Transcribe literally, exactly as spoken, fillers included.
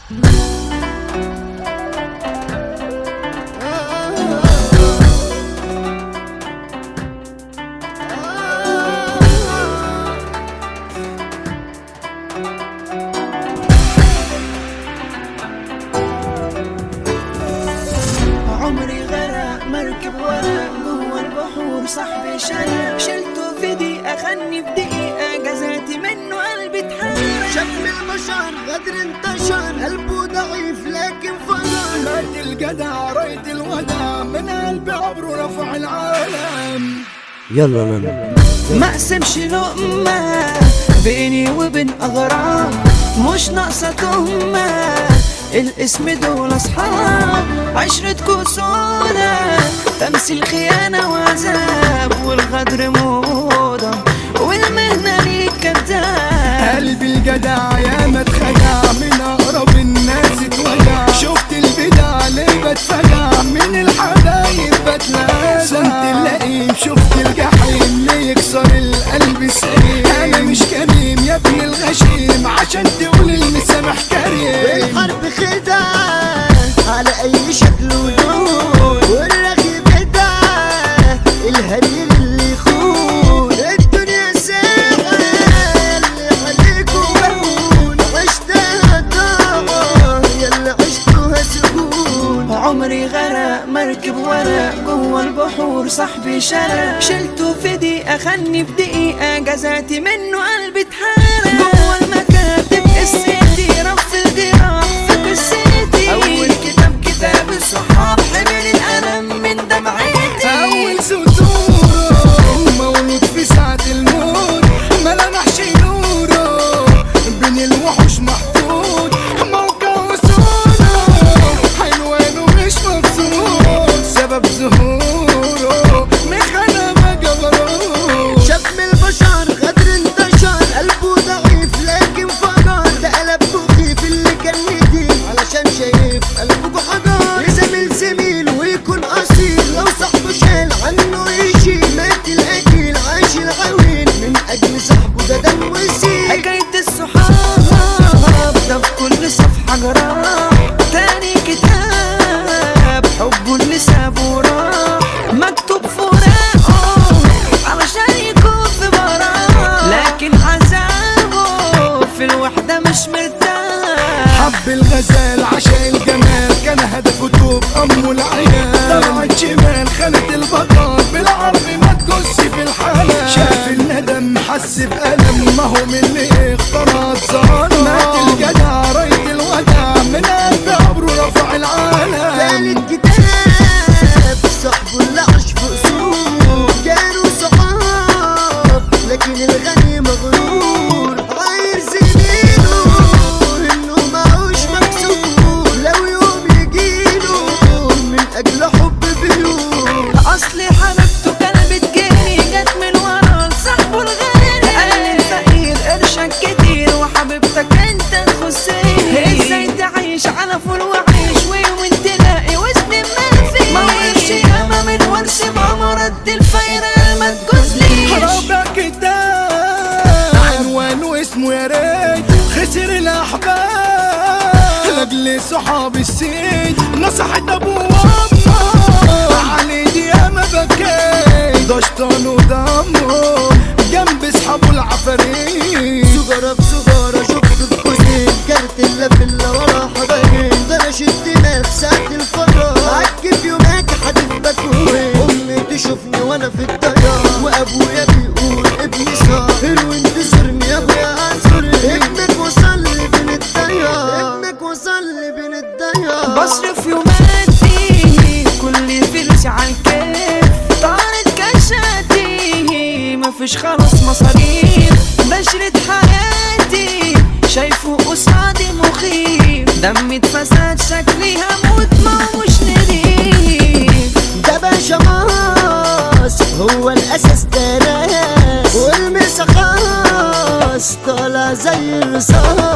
عمري غرق مركب ورق جوا البحور، صاحبي شال شلته في دقيقة، خدني في دقيقة جزعتي منه قلبي اتحرق. شاب البشر غدر انتشر، قلبه ضعيف لكن فجر. مات الجدع رايت الودع، من قلب عبره رفع العالم. يلا نانا ما اقسمش لقمة بيني وبين اغراب، مش ناقصة تهمة الاسم دول اصحاب. عشرتكوا سودا تمثيل خيانة وعذاب، والغدر موضة والمهنة ليك كداب. قلبي الجدع يا ما اتخدع، من اقرب الناس اتوجع. شفت البدع ليه بتفجع، من الحبايب بتلازع. صنت اللئيم شفت الجحيم، ليه يكسر القلب سليم. انا مش كريم يا ابن الغشيم، عشان تقول المسامح كريم. الحرب خدعة على اي شكل ولون، والرغي بدعة الهرير اللي يخون. الدنيا ساعة اللي عليكوا مهون، عشتها طاعة ياللي عشتوها سكون. عمري غرق مركب ورق جوا البحور، صاحبي شرق شلته في دقيقة، خدني في دقيقة جزعتي منه قلبي اتحرق. جوا المكاتب قصتي رف الجراح في قصتي، أول كتاب كتاب الصحاب حمل الألم من دمعتي. اول سطور مولود في ساعة الموت، ما لمحش نوره بين الوحوش محطوط. موقع وصوله حلوانه مش مبسوط، سبب ظهوره مخنا ما جبروه. شاب البشر غدر انتشر، قلبه ضعيف لكن فجر. ده قلب مخيف اللي كان نديم، علشان شايف قلبه حجر. يزامل زميل ويكون اصيل، لو صاحبه شال عنه يشيل. مات الاكل عاش العويل، من اجل صاحبه ده دم وسيل. حكاية الصحاب ده في كل صفحة جراح، تاني كتاب حبه اللي سابه وراح. مكتوب فراقه علشان يكون في براح، لكن عذابه في الوحدة مش مرتاح. حب الغزال عشان الجمال، كان هدفه توب امه العيال. طلعت شمال خانت البطل، بالعرض ما تجوزش في الحلال. شاف الندم حس بألم، ما هو من اللي اختار الظلم. مات الجدع رايت الودع، من قلب عبره رفع العالم. تالت كتاب صاحبه اللي عاش في قصور، كانوا صحاب لكن الغني مغرور. عاير زميله انه معوش مكسور، لو يوم يجيله من اجل حب بيور. اصلي حبيبته كانت بتجيني، جت من ورا صاحبه الغالي. قال الفقير قرشك كتير، وحبيبتك انت تخصني. ازاي تعيش على فول وعيش، ويوم تلاقي وزن ما فيه. ما ورش ياما من ورش ماما، رد الفايرة ما تجوزليش. رابع كتاب عنوانه اسمه يا ريت، خسر الاحباب لاجل صحاب السيد. نصحت ابوه وامه علي دي ياما بكيت، ده شطان ودمه جنب اصحابه العفاريت. سجارة في سجارة شفت في كوزين، كانت الا في الا ورا حبايب. ده انا شد دماغ ساعة الفراغ، عكف يومك هتبقى كوين. امي تشوفني وانا في الطيار، وابويا بيقول ابني سهر. وانت زرني يا ابويا اعذرني، ابنك وصل لي بين الديار، ابنك وصل لي بين الديار. بصرف يوماتي كل فلوسي عالكيف، طارت كشاتي مفيش خلاص مصاريف. بشرة حياتي شايفه قصادي مخيف، دمي اتفسد شكلي هموت ما مش نضيف. ده باشا ماس هو الاساس تراس، والمسا خاص طالع زي الرصاص.